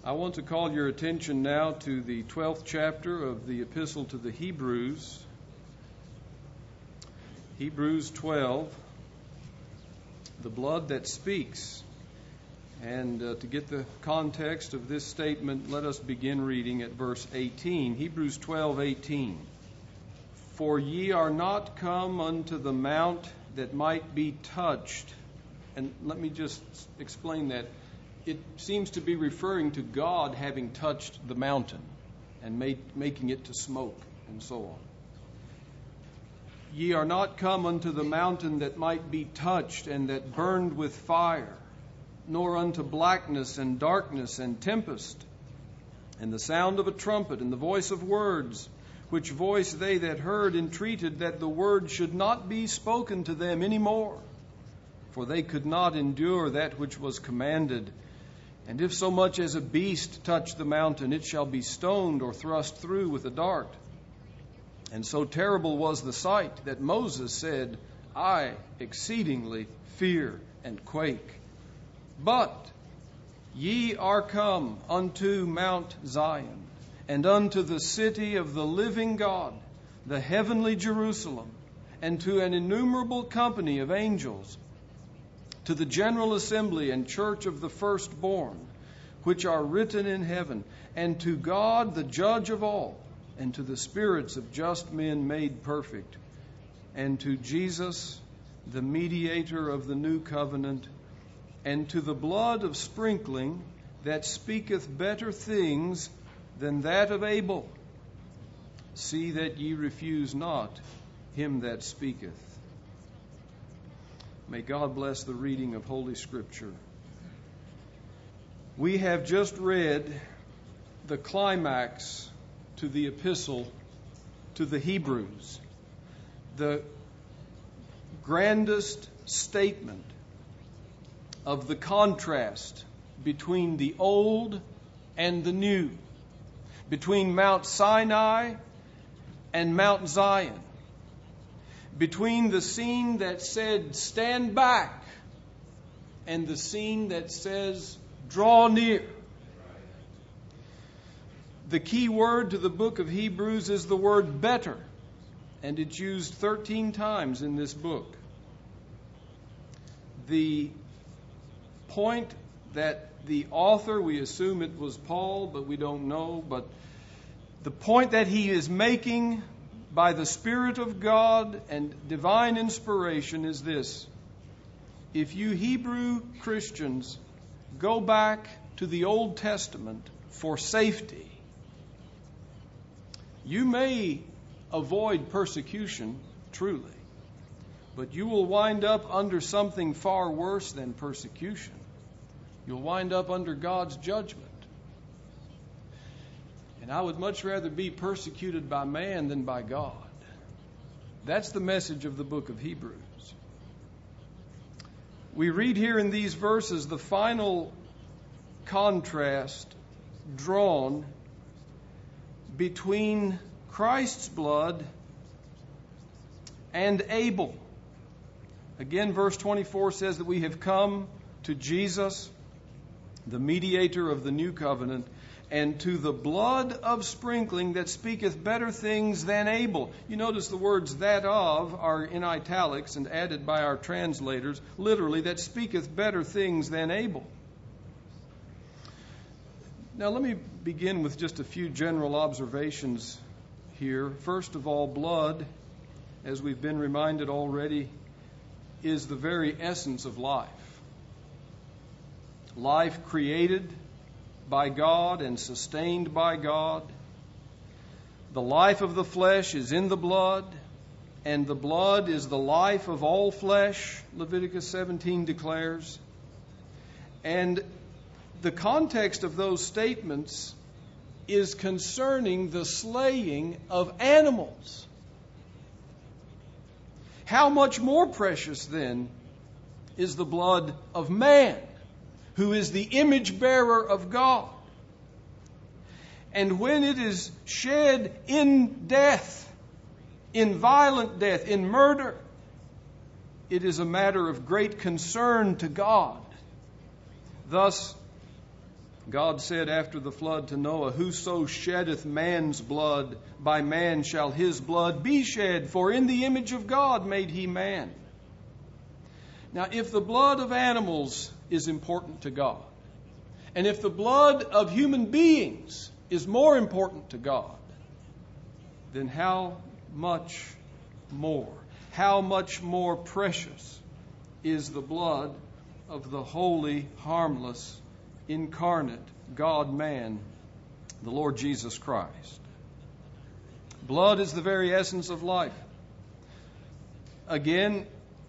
I want to call your attention now to the 12th chapter of the Epistle to the Hebrews. Hebrews 12, the blood that speaks. And to get the context of this statement, let us begin reading at verse 18. Hebrews 12:18. For ye are not come unto the mount that might be touched. And let me just explain that. It seems to be referring to God having touched the mountain and making it to smoke and so on. Ye are not come unto the mountain that might be touched and that burned with fire, nor unto blackness and darkness and tempest, and the sound of a trumpet and the voice of words, which voice they that heard entreated that the word should not be spoken to them any more, for they could not endure that which was commanded. And if so much as a beast touch the mountain, it shall be stoned or thrust through with a dart. And so terrible was the sight that Moses said, I exceedingly fear and quake. But ye are come unto Mount Zion, and unto the city of the living God, the heavenly Jerusalem, and to an innumerable company of angels, to the general assembly and church of the firstborn, which are written in heaven, and to God the judge of all, and to the spirits of just men made perfect, and to Jesus, the mediator of the new covenant, and to the blood of sprinkling that speaketh better things than that of Abel. See that ye refuse not him that speaketh. May God bless the reading of Holy Scripture. We have just read the climax to the epistle to the Hebrews, the grandest statement of the contrast between the old and the new, between Mount Sinai and Mount Zion, between the scene that said, stand back, and the scene that says, draw near. The key word to the book of Hebrews is the word better, and it's used 13 times in this book. The point that the author, we assume it was Paul, but we don't know, but the point that he is making by the Spirit of God and divine inspiration is this. If you Hebrew Christians go back to the Old Testament for safety, you may avoid persecution, truly, but you will wind up under something far worse than persecution. You'll wind up under God's judgment. And I would much rather be persecuted by man than by God. That's the message of the book of Hebrews. We read here in these verses the final contrast drawn between Christ's blood and Abel. Again, verse 24 says that we have come to Jesus, the mediator of the new covenant, and to the blood of sprinkling that speaketh better things than Abel. You notice the words that of are in italics and added by our translators, literally, that speaketh better things than Abel. Now let me begin with just a few general observations here. First of all, blood, as we've been reminded already, is the very essence of life. Life created by God and sustained by God. The life of the flesh is in the blood, and the blood is the life of all flesh, Leviticus 17 declares. And the context of those statements is concerning the slaying of animals. How much more precious, then, is the blood of man, who is the image bearer of God? And when it is shed in death, in violent death, in murder, it is a matter of great concern to God. Thus, God said after the flood to Noah, "Whoso sheddeth man's blood, by man shall his blood be shed, for in the image of God made he man." Now, if the blood of animals is important to God, and if the blood of human beings is more important to God, then how much more precious is the blood of the holy, harmless, incarnate God-man, the Lord Jesus Christ. Blood is the very essence of life. Again,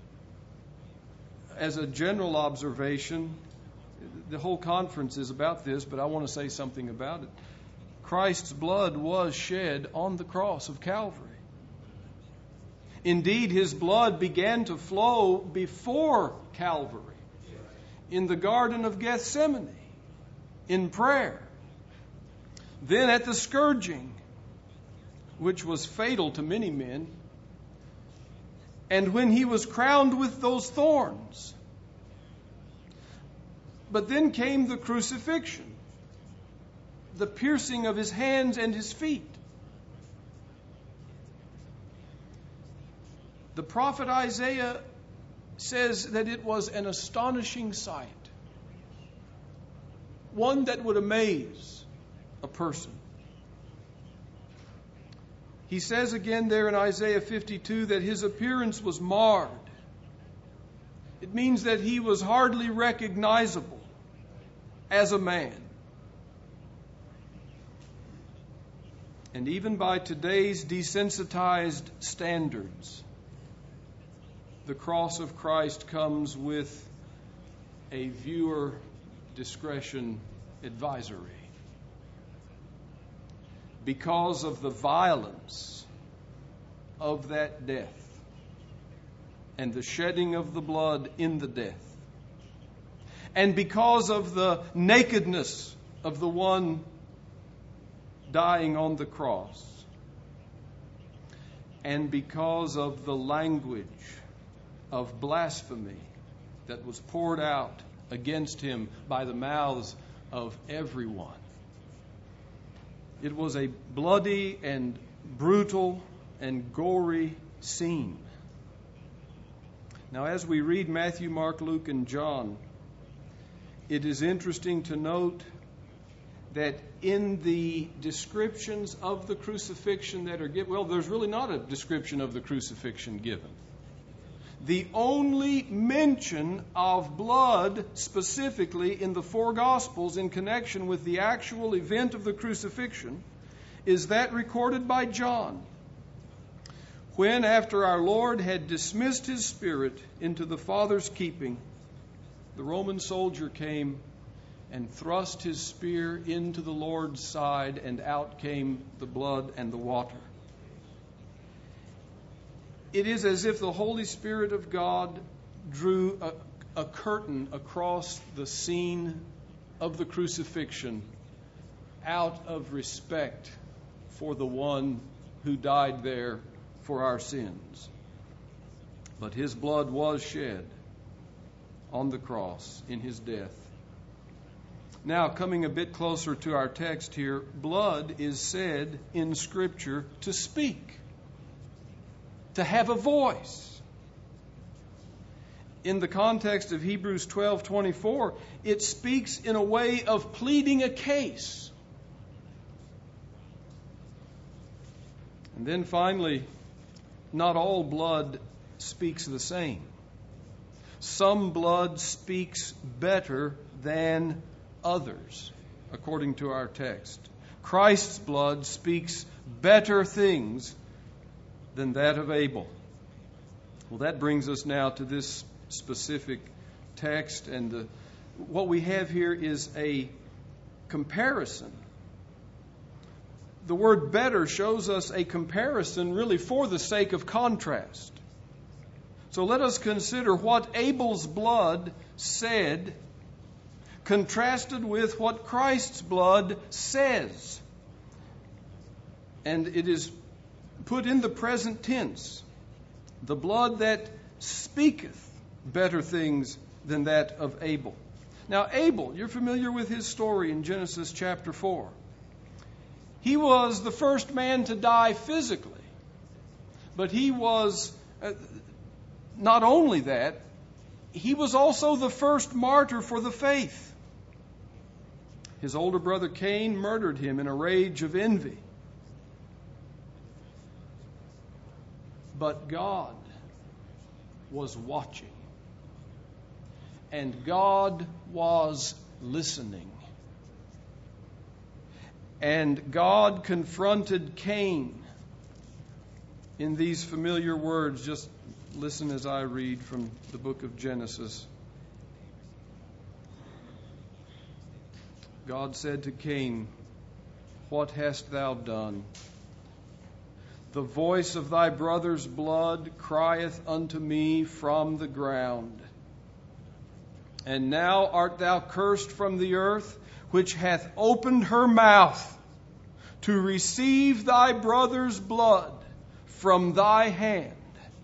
as a general observation, the whole conference is about this, but I want to say something about it. Christ's blood was shed on the cross of Calvary. Indeed, his blood began to flow before Calvary, in the Garden of Gethsemane, in prayer. Then at the scourging, which was fatal to many men, and when he was crowned with those thorns. But then came the crucifixion, the piercing of his hands and his feet. The prophet Isaiah says that it was an astonishing sight, one that would amaze a person. He says again there in Isaiah 52 that his appearance was marred. It means that he was hardly recognizable as a man. And even by today's desensitized standards, the cross of Christ comes with a viewer discretion advisory. Because of the violence of that death and the shedding of the blood in the death, and because of the nakedness of the one dying on the cross, and because of the language of blasphemy that was poured out against him by the mouths of everyone. It was a bloody and brutal and gory scene. Now, as we read Matthew, Mark, Luke, and John, it is interesting to note that in the descriptions of the crucifixion that are given, well, there's really not a description of the crucifixion given. The only mention of blood specifically in the four Gospels in connection with the actual event of the crucifixion is that recorded by John, when after our Lord had dismissed his spirit into the Father's keeping, the Roman soldier came and thrust his spear into the Lord's side, and out came the blood and the water. It is as if the Holy Spirit of God drew a curtain across the scene of the crucifixion out of respect for the one who died there for our sins. But his blood was shed on the cross in his death. Now, coming a bit closer to our text here, blood is said in Scripture to speak, to have a voice. In the context of Hebrews 12:24, it speaks in a way of pleading a case. And then finally, not all blood speaks the same. Some blood speaks better than others, according to our text. Christ's blood speaks better things than that of Abel. Well, that brings us now to this specific text, and what we have here is a comparison. The word better shows us a comparison really for the sake of contrast. So let us consider what Abel's blood said contrasted with what Christ's blood says. And it is put in the present tense, the blood that speaketh better things than that of Abel. Now, Abel, you're familiar with his story in Genesis chapter 4. He was the first man to die physically, but he was, not only that, he was also the first martyr for the faith. His older brother Cain murdered him in a rage of envy. But God was watching, and God was listening. And God confronted Cain in these familiar words. Just listen as I read from the book of Genesis. God said to Cain, "What hast thou done? The voice of thy brother's blood crieth unto me from the ground. And now art thou cursed from the earth, which hath opened her mouth to receive thy brother's blood from thy hand."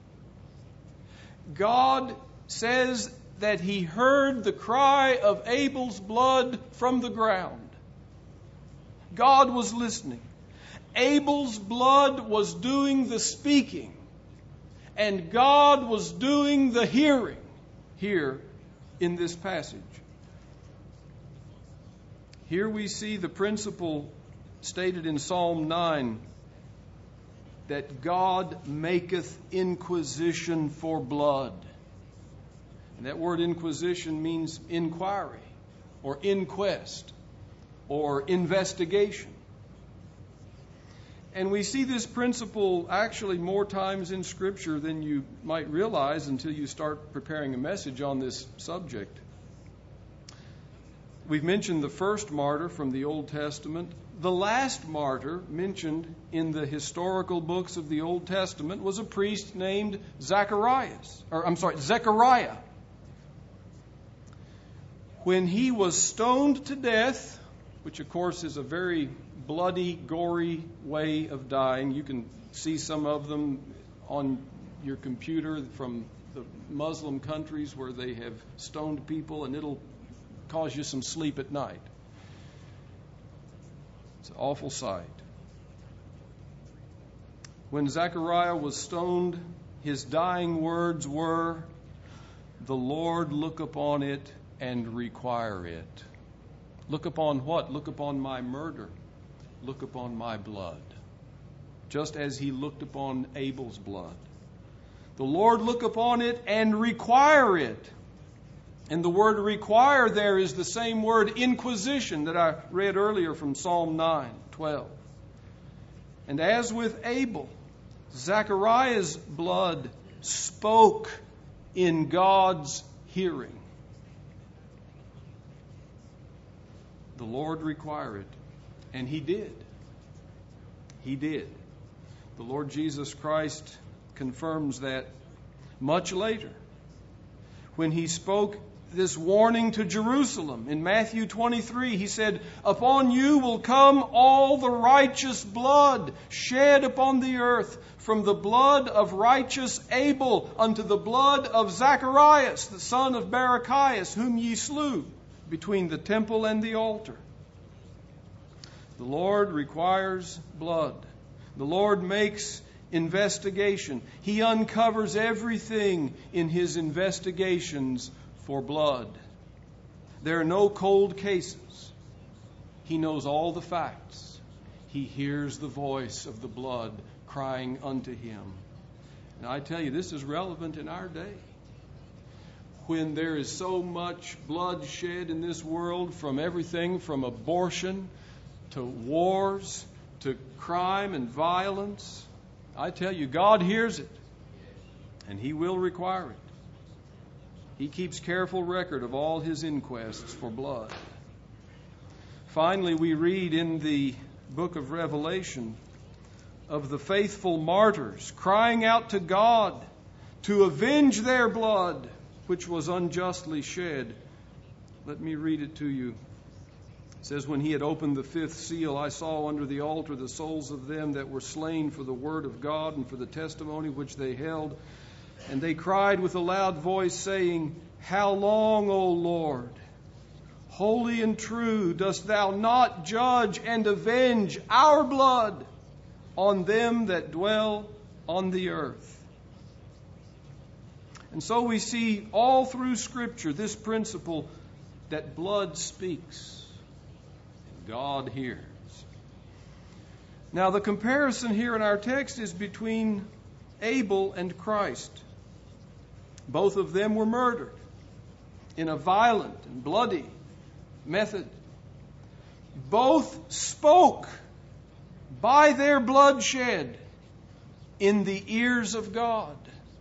God says that he heard the cry of Abel's blood from the ground. God was listening. Abel's blood was doing the speaking, and God was doing the hearing here in this passage. Here we see the principle stated in Psalm 9, that God maketh inquisition for blood. And that word inquisition means inquiry, or inquest, or investigation. And we see this principle actually more times in Scripture than you might realize until you start preparing a message on this subject. We've mentioned the first martyr from the Old Testament. The last martyr mentioned in the historical books of the Old Testament was a priest named Zechariah. When he was stoned to death, which of course is a very bloody, gory way of dying. You can see some of them on your computer from the Muslim countries where they have stoned people, and it'll cause you some sleep at night. It's an awful sight. When Zechariah was stoned, his dying words were, "The Lord look upon it and require it." Look upon what? Look upon my murder. Look upon my blood. Just as he looked upon Abel's blood. The Lord look upon it and require it. And the word require there is the same word inquisition that I read earlier from Psalm 9:12. And as with Abel, Zechariah's blood spoke in God's hearing. The Lord require it. And he did. He did. The Lord Jesus Christ confirms that much later when he spoke this warning to Jerusalem. In Matthew 23, he said, "Upon you will come all the righteous blood shed upon the earth, from the blood of righteous Abel unto the blood of Zacharias, the son of Barachias, whom ye slew between the temple and the altar." The Lord requires blood. The Lord makes investigation. He uncovers everything in his investigations for blood. There are no cold cases. He knows all the facts. He hears the voice of the blood crying unto him. And I tell you, this is relevant in our day. When there is so much blood shed in this world, from everything from abortion to wars to crime and violence, I tell you, God hears it, and he will require it. He keeps careful record of all his inquests for blood. Finally, we read in the book of Revelation of the faithful martyrs crying out to God to avenge their blood, which was unjustly shed. Let me read it to you. It says, "When he had opened the fifth seal, I saw under the altar the souls of them that were slain for the word of God and for the testimony which they held. And they cried with a loud voice, saying, How long, O Lord, Holy and true dost thou not judge and avenge our blood on them that dwell on the earth. And so we see all through Scripture this principle that blood speaks and God hears. Now the comparison here in our text is between Abel and Christ. Both of them were murdered in a violent and bloody method. Both spoke by their bloodshed in the ears of God.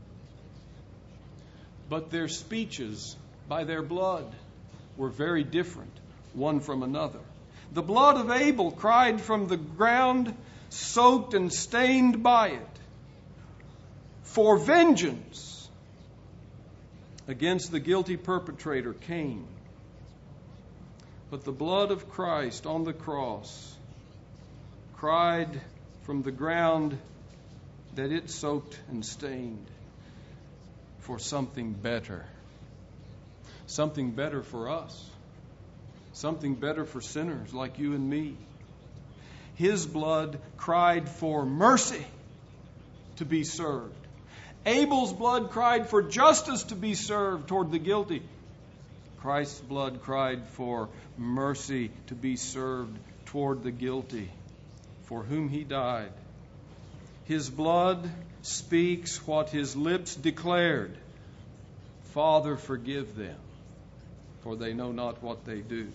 But their speeches by their blood were very different, one from another. The blood of Abel cried from the ground, soaked and stained by it, for vengeance against the guilty perpetrator, Cain. But the blood of Christ on the cross cried from the ground that it soaked and stained for something better. Something better for us. Something better for sinners like you and me. His blood cried for mercy to be served. Abel's blood cried for justice to be served toward the guilty. Christ's blood cried for mercy to be served toward the guilty, for whom he died. His blood speaks what his lips declared. Father, forgive them, for they know not what they do.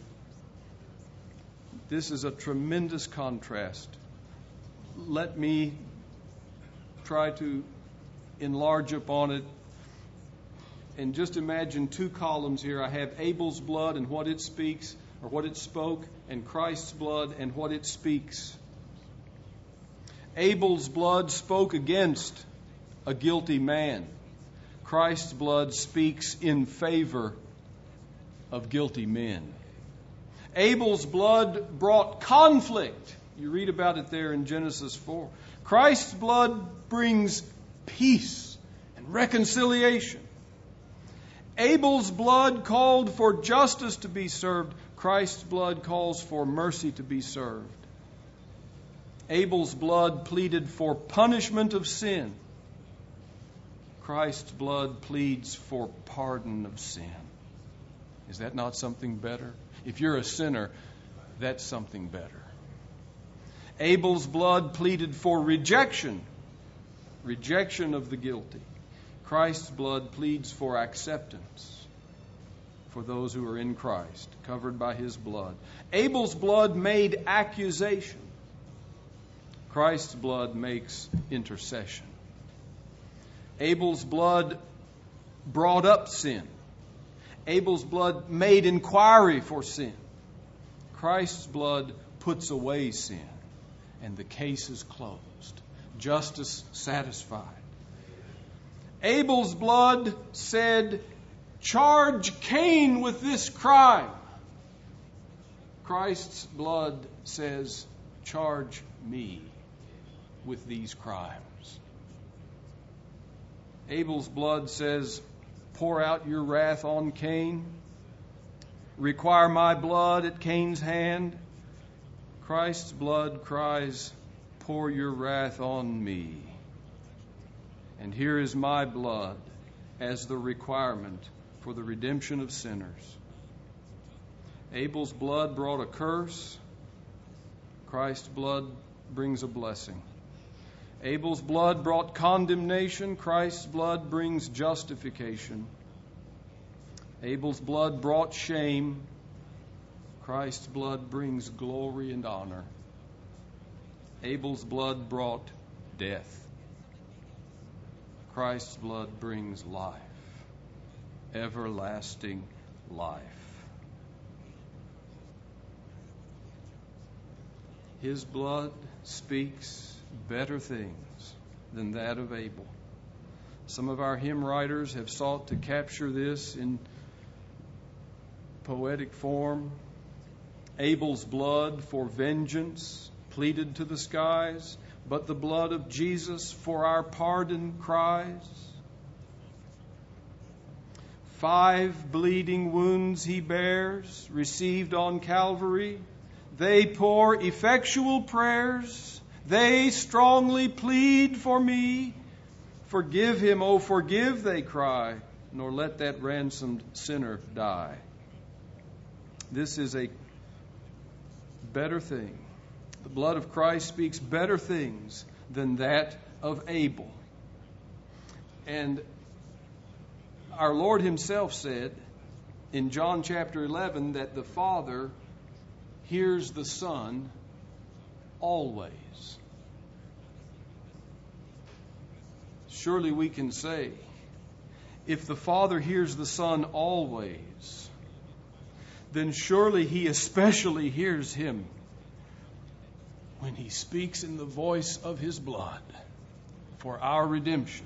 This is a tremendous contrast. Let me try to enlarge upon it. And just imagine two columns here. I have Abel's blood and what it speaks, or what it spoke, and Christ's blood and what it speaks. Abel's blood spoke against a guilty man. Christ's blood speaks in favor of guilty men. Abel's blood brought conflict. You read about it there in Genesis 4. Christ's blood brings peace and reconciliation. Abel's blood called for justice to be served. Christ's blood calls for mercy to be served. Abel's blood pleaded for punishment of sin. Christ's blood pleads for pardon of sin. Is that not something better? If you're a sinner, that's something better. Abel's blood pleaded for rejection of the guilty. Christ's blood pleads for acceptance for those who are in Christ, covered by his blood. Abel's blood made accusation. Christ's blood makes intercession. Abel's blood brought up sin. Abel's blood made inquiry for sin. Christ's blood puts away sin, and the case is closed. Justice satisfied. Abel's blood said, charge Cain with this crime. Christ's blood says, charge me with these crimes. Abel's blood says, pour out your wrath on Cain. Require my blood at Cain's hand. Christ's blood cries, pour your wrath on me. And here is my blood as the requirement for the redemption of sinners. Abel's blood brought a curse. Christ's blood brings a blessing. Abel's blood brought condemnation. Christ's blood brings justification. Abel's blood brought shame. Christ's blood brings glory and honor. Abel's blood brought death. Christ's blood brings life, everlasting life. His blood speaks better things than that of Abel. Some of our hymn writers have sought to capture this in poetic form. Abel's blood for vengeance pleaded to the skies, but the blood of Jesus for our pardon cries. 5 bleeding wounds he bears, received on Calvary. They pour effectual prayers. They strongly plead for me. Forgive him, oh forgive, they cry, nor let that ransomed sinner die. This is a better thing. The blood of Christ speaks better things than that of Abel. And our Lord himself said in John chapter 11 that the Father hears the Son always. Surely we can say, if the Father hears the Son always, then surely he especially hears him when he speaks in the voice of his blood for our redemption.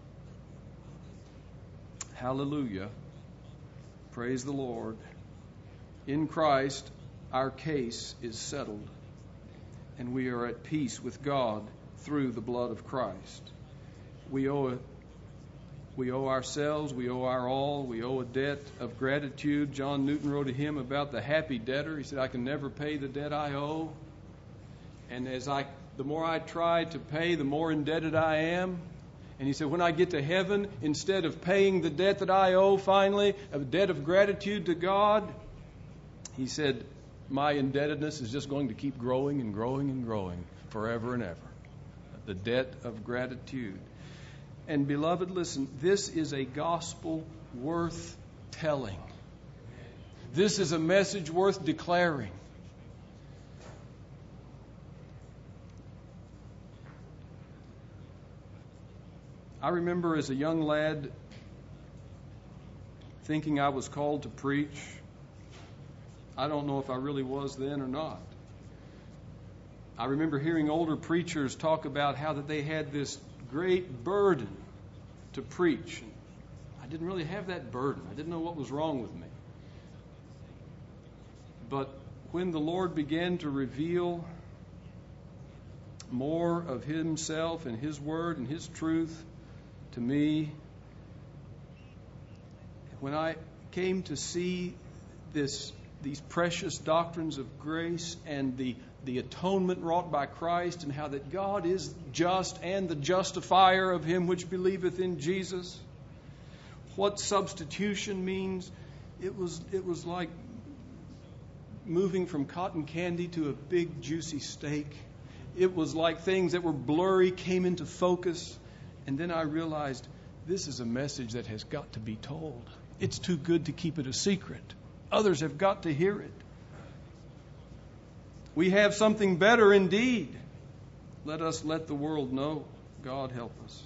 Hallelujah. Praise the Lord. In Christ, our case is settled, and we are at peace with God through the blood of Christ. We owe ourselves, we owe our all, we owe a debt of gratitude. John Newton wrote a hymn about the happy debtor. He said, I can never pay the debt I owe. And the more I try to pay, the more indebted I am. And he said, when I get to heaven, instead of paying the debt that I owe finally, a debt of gratitude to God, he said, my indebtedness is just going to keep growing and growing and growing forever and ever. The debt of gratitude. And beloved, listen, this is a gospel worth telling. This is a message worth declaring. I remember as a young lad thinking I was called to preach. I don't know if I really was then or not. I remember hearing older preachers talk about how that they had this great burden to preach. I didn't really have that burden. I didn't know what was wrong with me. But when the Lord began to reveal more of himself and his word and his truth to me, when I came to see these precious doctrines of grace and the atonement wrought by Christ, and how that God is just and the justifier of him which believeth in Jesus, what substitution means, it was like moving from cotton candy to a big juicy steak. It was like things that were blurry came into focus. And then I realized this is a message that has got to be told. It's too good to keep it a secret. Others have got to hear it. We have something better indeed. Let us let the world know. God help us.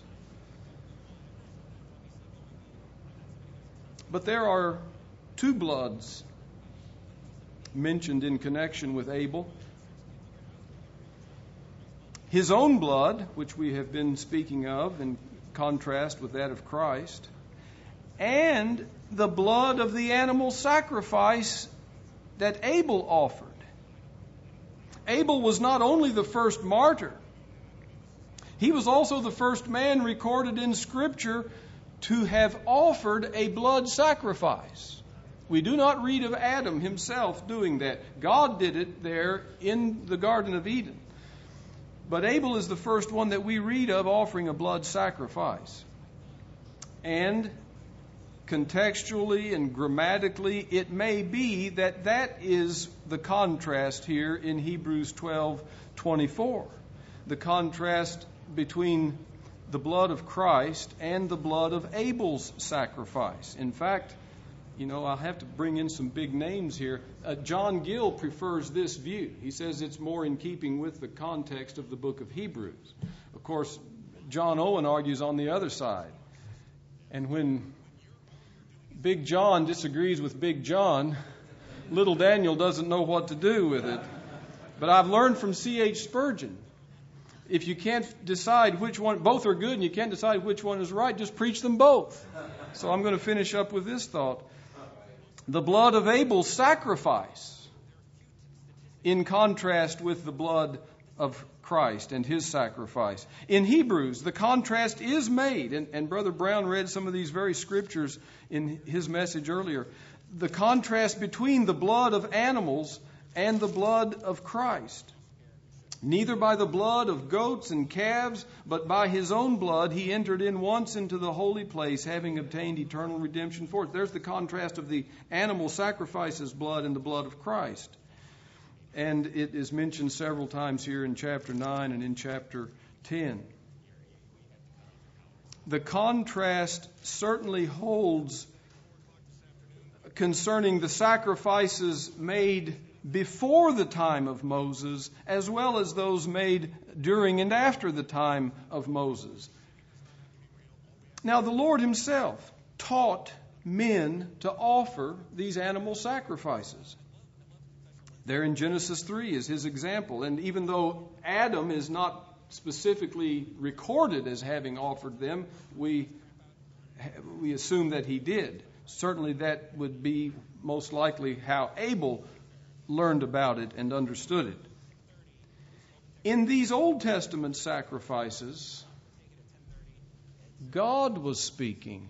But there are 2 bloods mentioned in connection with Abel. His own blood, which we have been speaking of in contrast with that of Christ, and the blood of the animal sacrifice that Abel offered. Abel was not only the first martyr, he was also the first man recorded in Scripture to have offered a blood sacrifice. We do not read of Adam himself doing that. God did it there in the Garden of Eden. But Abel is the first one that we read of offering a blood sacrifice. And contextually and grammatically, it may be that that is the contrast here in Hebrews 12:24. The contrast between the blood of Christ and the blood of Abel's sacrifice. In fact, I'll have to bring in some big names here. John Gill prefers this view. He says it's more in keeping with the context of the book of Hebrews. Of course, John Owen argues on the other side. And when Big John disagrees with Big John, little Daniel doesn't know what to do with it. But I've learned from C.H. Spurgeon, if you can't decide which one, both are good, and you can't decide which one is right, just preach them both. So I'm going to finish up with this thought. The blood of Abel's sacrifice, in contrast with the blood of Christ and His sacrifice. In Hebrews, the contrast is made, and Brother Brown read some of these very scriptures in his message earlier. The contrast between the blood of animals and the blood of Christ. Neither by the blood of goats and calves, but by His own blood He entered in once into the holy place, having obtained eternal redemption for it. There's the contrast of the animal sacrifices blood and the blood of Christ. And it is mentioned several times here in chapter 9 and in chapter 10. The contrast certainly holds concerning the sacrifices made before the time of Moses, as well as those made during and after the time of Moses. Now, the Lord Himself taught men to offer these animal sacrifices. There in Genesis 3 is His example. And even though Adam is not specifically recorded as having offered them, we assume that he did. Certainly that would be most likely how Abel learned about it and understood it. In these Old Testament sacrifices, God was speaking,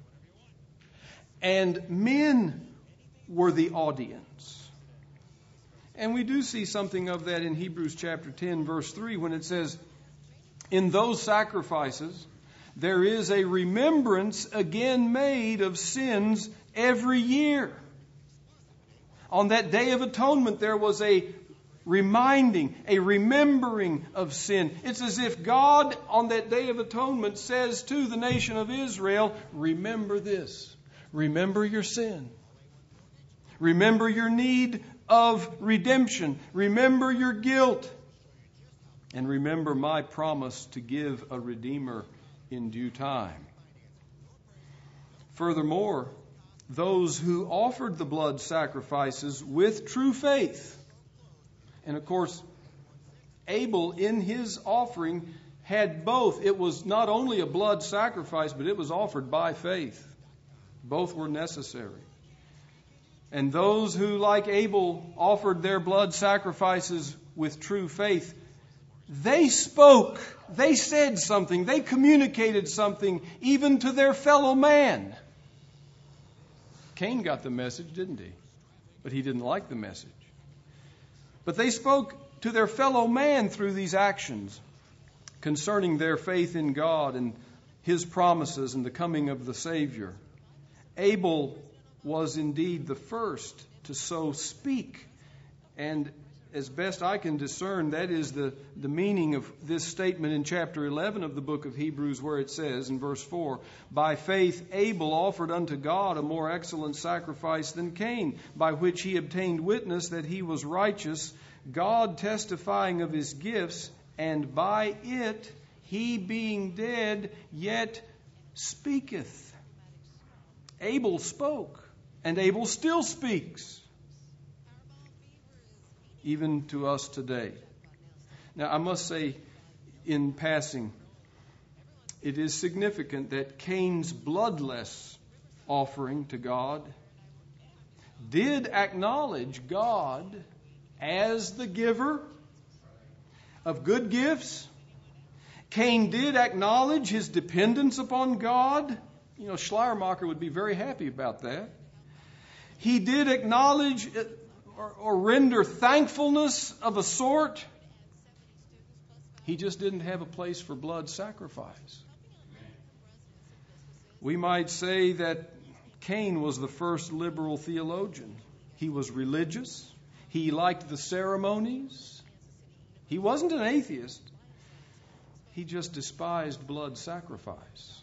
and men were the audience. And we do see something of that in Hebrews chapter 10, verse 3, when it says, "In those sacrifices there is a remembrance again made of sins every year." On that Day of Atonement, there was a reminding, a remembering of sin. It's as if God, on that Day of Atonement, says to the nation of Israel, remember this. Remember your sin. Remember your need of redemption. Remember your guilt. And remember my promise to give a Redeemer in due time. Furthermore, those who offered the blood sacrifices with true faith. And of course, Abel in his offering had both. It was not only a blood sacrifice, but it was offered by faith. Both were necessary. And those who, like Abel, offered their blood sacrifices with true faith, they spoke, they said something, they communicated something even to their fellow man. Cain got the message, didn't he? But he didn't like the message. But they spoke to their fellow man through these actions concerning their faith in God and His promises and the coming of the Savior. Abel was indeed the first to so speak. And as best I can discern, that is the meaning of this statement in chapter 11 of the book of Hebrews, where it says in verse 4, "By faith Abel offered unto God a more excellent sacrifice than Cain, by which he obtained witness that he was righteous, God testifying of his gifts, and by it he being dead yet speaketh." Abel spoke, and Abel still speaks, even to us today. Now, I must say in passing, it is significant that Cain's bloodless offering to God did acknowledge God as the giver of good gifts. Cain did acknowledge his dependence upon God. You know, Schleiermacher would be very happy about that. He did acknowledge or render thankfulness of a sort. He just didn't have a place for blood sacrifice. We might say that Cain was the first liberal theologian. He was religious. He liked the ceremonies. He wasn't an atheist. He just despised blood sacrifice.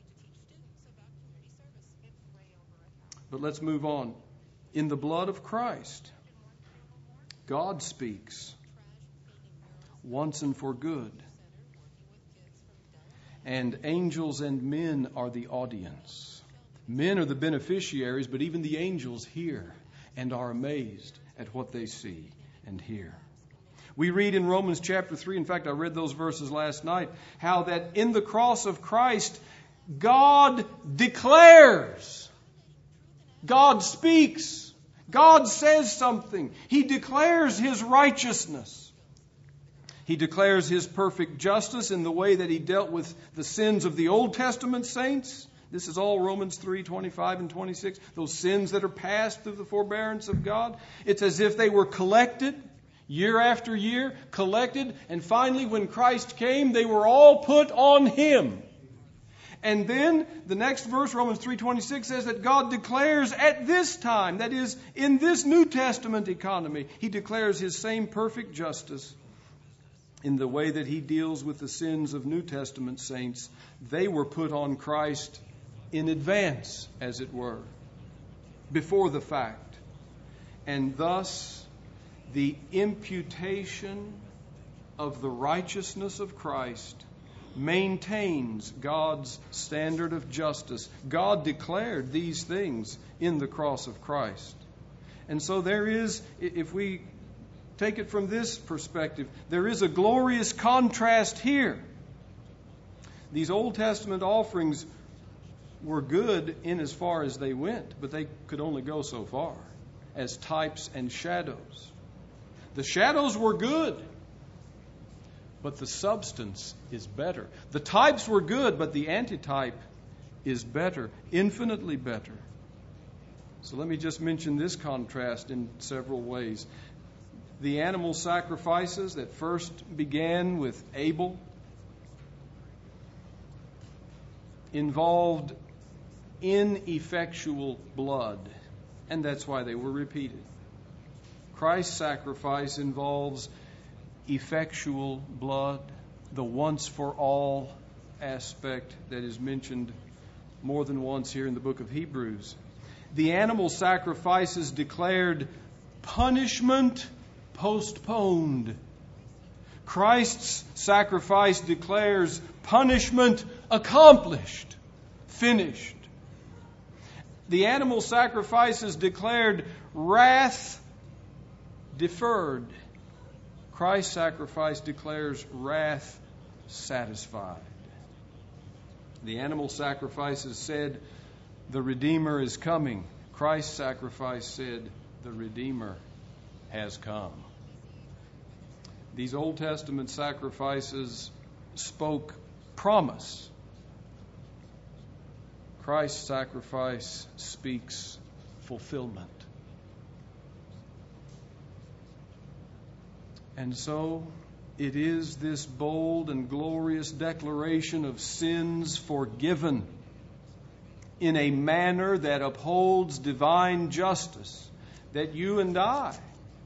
But let's move on. In the blood of Christ, God speaks once and for good. And angels and men are the audience. Men are the beneficiaries, but even the angels hear and are amazed at what they see and hear. We read in Romans chapter 3, in fact, I read those verses last night, how that in the cross of Christ, God declares. God speaks. God says something. He declares His righteousness. He declares His perfect justice in the way that He dealt with the sins of the Old Testament saints. This is all Romans 3:25 and 26. Those sins that are passed through the forbearance of God. It's as if they were collected year after year, collected, and finally when Christ came, they were all put on Him. And then the next verse, Romans 3:26, says that God declares at this time, that is, in this New Testament economy, He declares His same perfect justice in the way that He deals with the sins of New Testament saints. They were put on Christ in advance, as it were, before the fact. And thus, the imputation of the righteousness of Christ maintains God's standard of justice. God declared these things in the cross of Christ. And so there is, if we take it from this perspective, there is a glorious contrast here. These Old Testament offerings were good in as far as they went, but they could only go so far as types and shadows. The shadows were good, but the substance is better. The types were good, but the antitype is better, infinitely better. So let me just mention this contrast in several ways. The animal sacrifices that first began with Abel involved ineffectual blood, and that's why they were repeated. Christ's sacrifice involves effectual blood, the once-for-all aspect that is mentioned more than once here in the book of Hebrews. The animal sacrifices declared punishment postponed. Christ's sacrifice declares punishment accomplished, finished. The animal sacrifices declared wrath deferred. Christ's sacrifice declares wrath satisfied. The animal sacrifices said, the Redeemer is coming. Christ's sacrifice said, the Redeemer has come. These Old Testament sacrifices spoke promise. Christ's sacrifice speaks fulfillment. And so it is this bold and glorious declaration of sins forgiven in a manner that upholds divine justice that you and I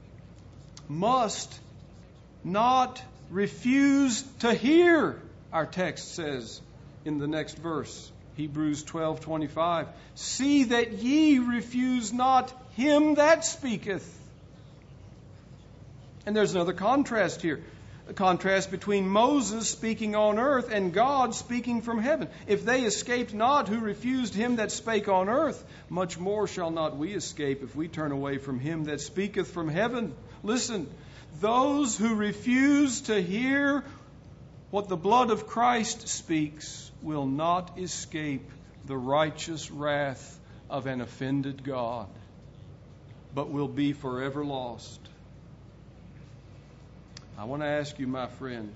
must not refuse to hear, our text says in the next verse, Hebrews 12:25. See that ye refuse not him that speaketh. And there's another contrast here. A contrast between Moses speaking on earth and God speaking from heaven. If they escaped not who refused him that spake on earth, much more shall not we escape if we turn away from him that speaketh from heaven. Listen, those who refuse to hear what the blood of Christ speaks will not escape the righteous wrath of an offended God, but will be forever lost. I want to ask you, my friend,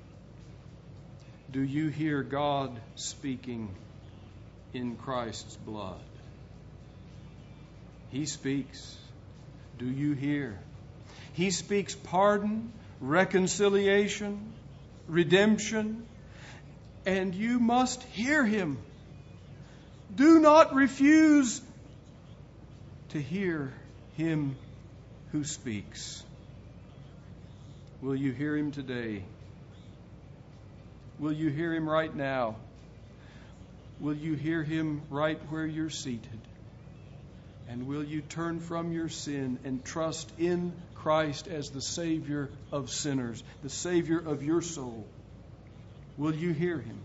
do you hear God speaking in Christ's blood? He speaks. Do you hear? He speaks pardon, reconciliation, redemption, and you must hear him. Do not refuse to hear him who speaks. Will you hear him today? Will you hear him right now? Will you hear him right where you're seated? And will you turn from your sin and trust in Christ as the Savior of sinners, the Savior of your soul? Will you hear him?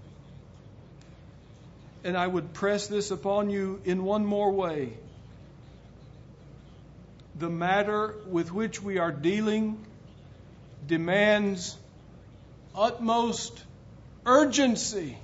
And I would press this upon you in one more way. The matter with which we are dealing demands utmost urgency.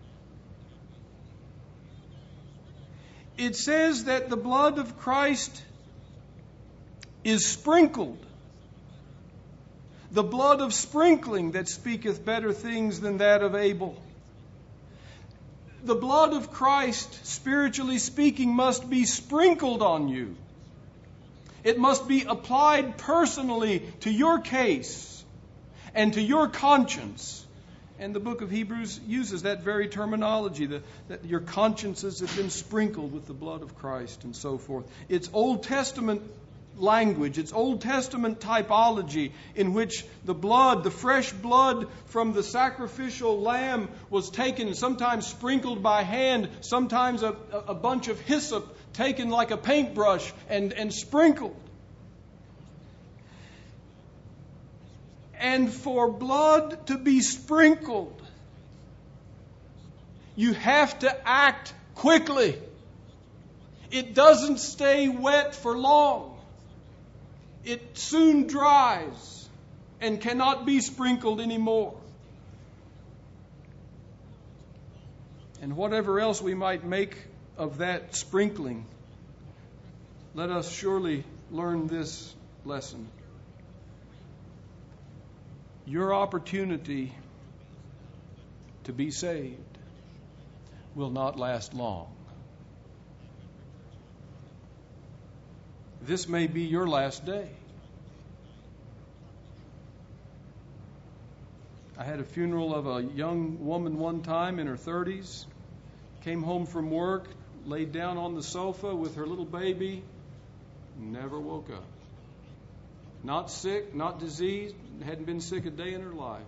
It says that the blood of Christ is sprinkled. the blood of sprinkling that speaketh better things than that of Abel. The blood of Christ, spiritually speaking, must be sprinkled on you. It must be applied personally to your case and to your conscience. And the book of Hebrews uses that very terminology, that your consciences have been sprinkled with the blood of Christ and so forth. It's Old Testament language, it's Old Testament typology in which the blood, the fresh blood from the sacrificial lamb was taken, sometimes sprinkled by hand, sometimes a bunch of hyssop taken like a paintbrush and sprinkled. And for blood to be sprinkled, you have to act quickly. It doesn't stay wet for long. It soon dries and cannot be sprinkled anymore. And whatever else we might make of that sprinkling, let us surely learn this lesson. Your opportunity to be saved will not last long. This may be your last day. I had a funeral of a young woman one time in her 30s. Came home from work, laid down on the sofa with her little baby, never woke up. Not sick, not diseased, hadn't been sick a day in her life.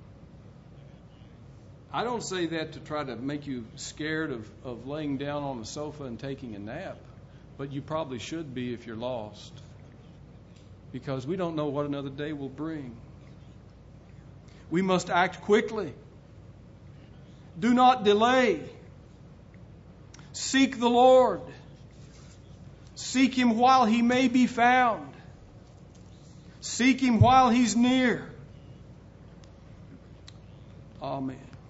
I don't say that to try to make you scared of laying down on the sofa and taking a nap. But you probably should be if you're lost. Because we don't know what another day will bring. We must act quickly. Do not delay. Seek the Lord. Seek Him while He may be found. Seek Him while He's near. Amen.